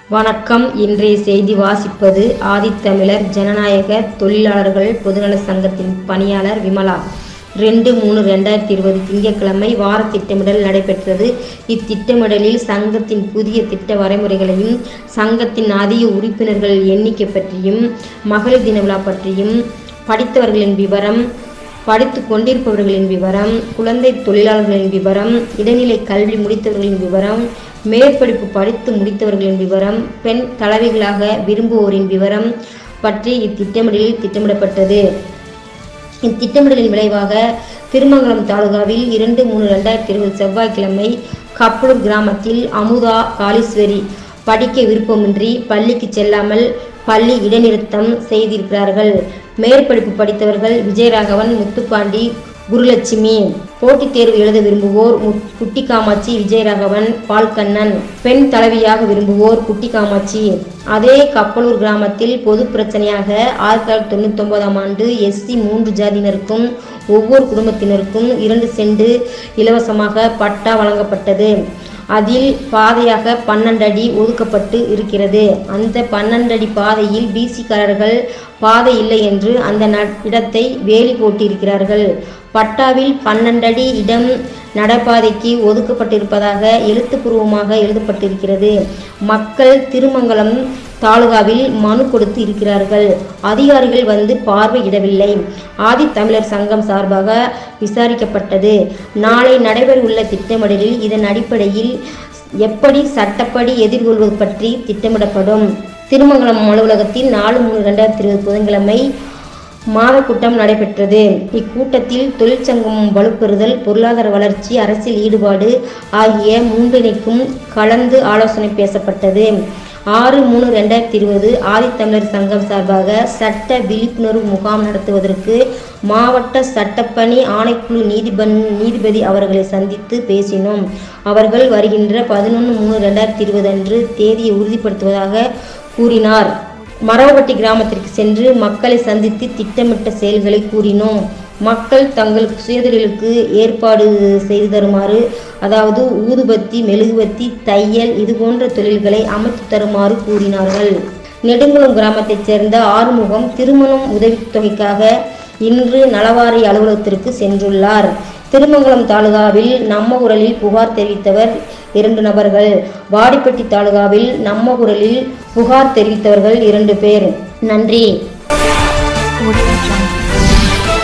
வணக்கம். இன்றைய செய்தி வாசிப்பது ஆதித்தமிழர் ஜனநாயக தொழிலாளர்கள் பொதுநல சங்கத்தின் பணியாளர் விமலா. 2/3/2020 திங்கட்கிழமை வார திட்டமிடல் நடைபெற்றது. இத்திட்டமிடலில் சங்கத்தின் புதிய திட்ட வரைமுறைகளையும், சங்கத்தின் அதிக உறுப்பினர்கள் எண்ணிக்கை பற்றியும், மகளிர் தின விழா பற்றியும், படித்தவர்களின் விவரம், படித்து கொண்டிருப்பவர்களின் விவரம், குழந்தை தொழிலாளர்களின் விவரம், இடைநிலை கல்வி முடித்தவர்களின் விவரம், மேற்படிப்பு படித்து முடித்தவர்களின் விவரம், பெண் தலைவிகளாக விரும்புவோரின் விவரம் பற்றி இத்திட்டமிடலில் திட்டமிடப்பட்டது. இத்திட்டமிடலின் விளைவாக திருமங்கலம் தாலுகாவில் 2/3/2020 செவ்வாய்க்கிழமை கப்பலூர் கிராமத்தில் அமுதா காளீஸ்வரி படிக்க விருப்பமின்றி பள்ளிக்கு செல்லாமல் பள்ளி இடைநிறுத்தம் செய்திருக்கிறார்கள். மேற்படிப்பு படித்தவர்கள் விஜயராகவன், முத்துப்பாண்டி, குருலட்சுமி. போட்டித் தேர்வு எழுத விரும்புவோர் குட்டி காமாட்சி, விஜயராகவன், பால்கண்ணன். பெண் தலைவியாக விரும்புவோர் குட்டி காமாட்சி. அதே கப்பலூர் கிராமத்தில் பொது பிரச்சனையாக 1999ஆம் ஆண்டு SC 3 ஜாதியினருக்கும் ஒவ்வொரு குடும்பத்தினருக்கும் 2 சென்ட் இலவசமாக பட்டா வழங்கப்பட்டது. அதில் பாதையாக 12 அடி ஒதுக்கப்பட்டு இருக்கிறது. அந்த 12 அடி பாதையில் BC-காரர்கள் பாதை இல்லை என்று அந்த இடத்தை வேலி போட்டிருக்கிறார்கள். பட்டாவில் 12 அடி இடம் நடைபாதைக்கு ஒதுக்கப்பட்டிருப்பதாக எழுத்துப்பூர்வமாக எழுதப்பட்டிருக்கிறது. மக்கள் திருமங்கலம் தாலுகாவில் மனு கொடுத்து இருக்கிறார்கள். அதிகாரிகள் வந்து பார்வையிடவில்லை. ஆதித்தமிழர் சங்கம் சார்பாக விசாரிக்கப்பட்டது. நாளை நடைபெறவுள்ள திட்டமிடலில் இதன் அடிப்படையில் எப்படி சட்டப்படி எதிர்கொள்வது பற்றி திட்டமிடப்படும். திருமங்கலம் அலுவலகத்தில் 4/3/2020 புதன்கிழமை மாத கூட்டம் நடைபெற்றது. இக்கூட்டத்தில் தொழிற்சங்கம் வலுப்பெறுதல், பொருளாதார வளர்ச்சி, அரசியல் ஈடுபாடு ஆகிய மூன்றினைக்கும் கலந்து ஆலோசனை பேசப்பட்டது. 6/3/2020 ஆதித்தமிழர் சங்கம் சார்பாக சட்ட விழிப்புணர்வு முகாம் நடத்துவதற்கு மாவட்ட சட்டப்பணி ஆணைக்குழு நீதிபதி அவர்களை சந்தித்து பேசினோம். அவர்கள் வருகின்ற 11/3/2020 அன்று தேதியை உறுதிப்படுத்துவதாக கூறினார். மரவப்பட்டி கிராமத்திற்கு சென்று மக்களை சந்தித்து திட்டமிட்ட செயல்களை கூறினோம். மக்கள் தங்கள் சுயதொழிலுக்கு ஏற்பாடு செய்து தருமாறு, அதாவது ஊதுபத்தி, மெழுகுவத்தி, தையல் இதுபோன்ற தொழில்களை அமைத்து தருமாறு கூறினார்கள். நெடுங்குளம் கிராமத்தைச் சேர்ந்த ஆறுமுகம் திருமணம் உதவித்தொகைக்காக இன்று நலவாரிய அலுவலகத்திற்கு சென்றுள்ளார். திருமங்கலம் தாலுகாவில் நம்ம குரலில் புகார் தெரிவித்தவர் 2 நபர்கள். வாடிப்பட்டி தாலுகாவில் நம்ம குரலில் புகார் தெரிவித்தவர்கள் 2 பேர். நன்றி.